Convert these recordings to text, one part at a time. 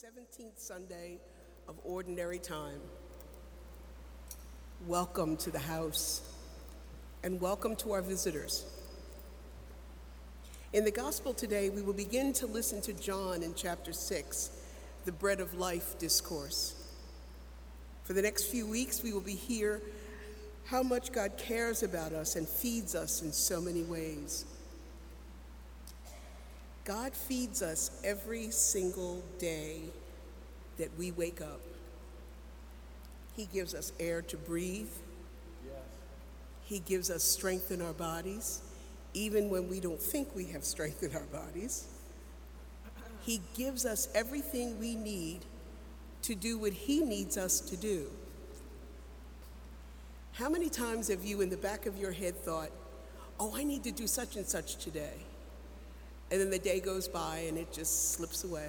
17th Sunday of Ordinary Time. Welcome to the house, and welcome to our visitors. In the gospel today, we will begin to listen to John in chapter 6, the Bread of Life discourse. For the next few weeks, we will be here how much God cares about us and feeds us in so many ways. God feeds us every single day that we wake up. He gives us air to breathe. Yes. He gives us strength in our bodies, even when we don't think we have strength in our bodies. He gives us everything we need to do what He needs us to do. How many times have you in the back of your head thought, oh, I need to do such and such today? And then the day goes by and it just slips away.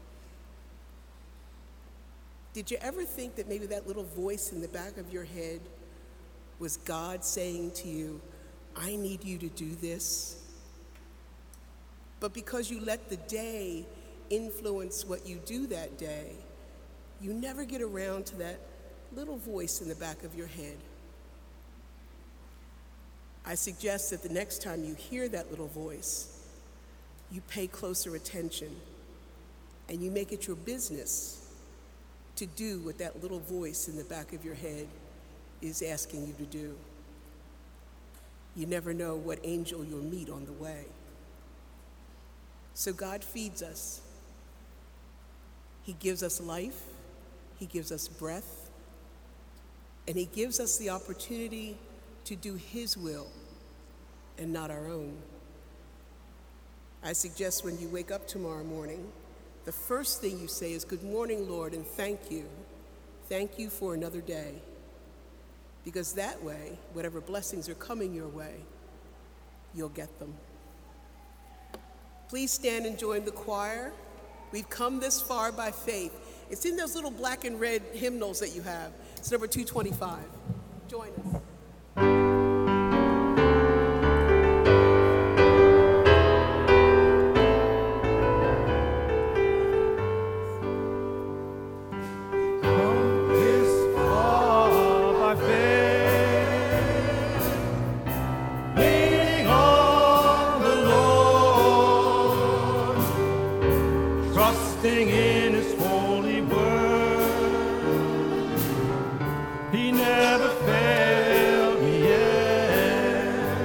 Did you ever think that maybe that little voice in the back of your head was God saying to you, I need you to do this? But because you let the day influence what you do that day, you never get around to that little voice in the back of your head. I suggest that the next time you hear that little voice, you pay closer attention and you make it your business to do what that little voice in the back of your head is asking you to do. You never know what angel you'll meet on the way. So God feeds us. He gives us life, He gives us breath, and He gives us the opportunity to do His will and not our own. I suggest when you wake up tomorrow morning, the first thing you say is, good morning, Lord, and thank you. Thank you for another day. Because that way, whatever blessings are coming your way, you'll get them. Please stand and join the choir. We've come this far by faith. It's in those little black and red hymnals that you have. It's number 225. Join us. In His holy word, He never failed me yet.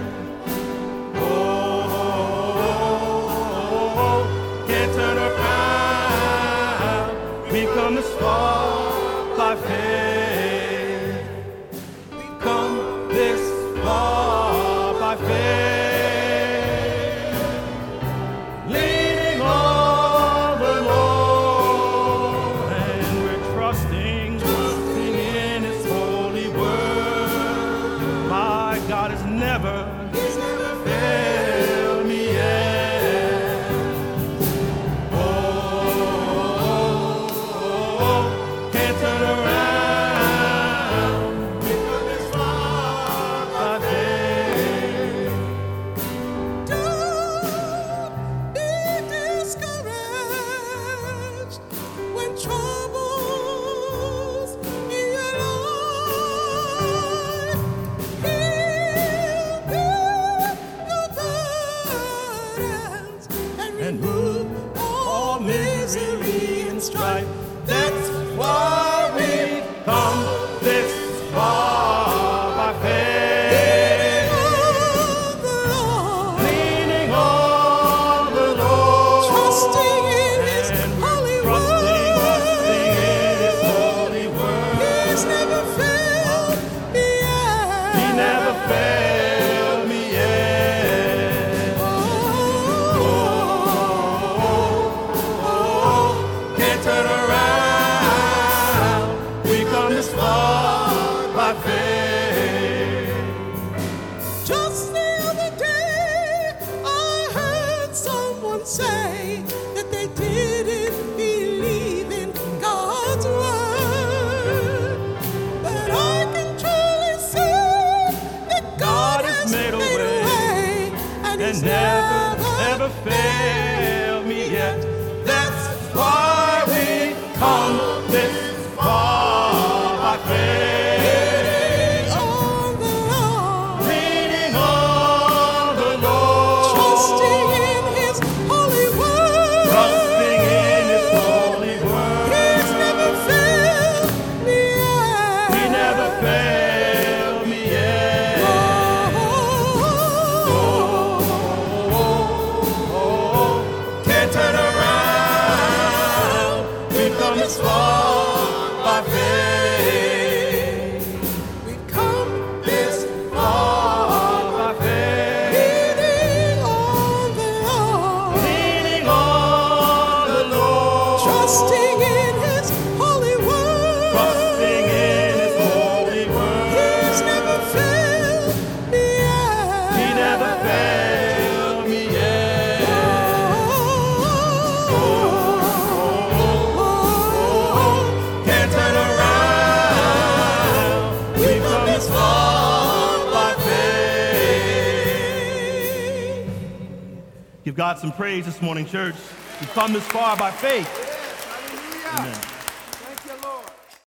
Oh, can't turn around. We come this far by faith. We come this far by faith. He's never failed me yet. Oh, can't turn around. We come this far by faith. Don't be discouraged when troubles in your life. And move all misery and strife. That's why we come this far by faith. Leaning on the Lord, Trusting in His holy word. He's never failed me yet. He never failed me yet. Turn around, we come this far. this far by faith. We've come This far by faith. leaning on the Lord, Leaning on the Lord. trusting in His holy word. Trusting in His holy word. He's never failed me yet. He never failed me yet. Can't turn around. We've come this far by faith. Give God some praise this morning, church. We've come this far by faith. Amen.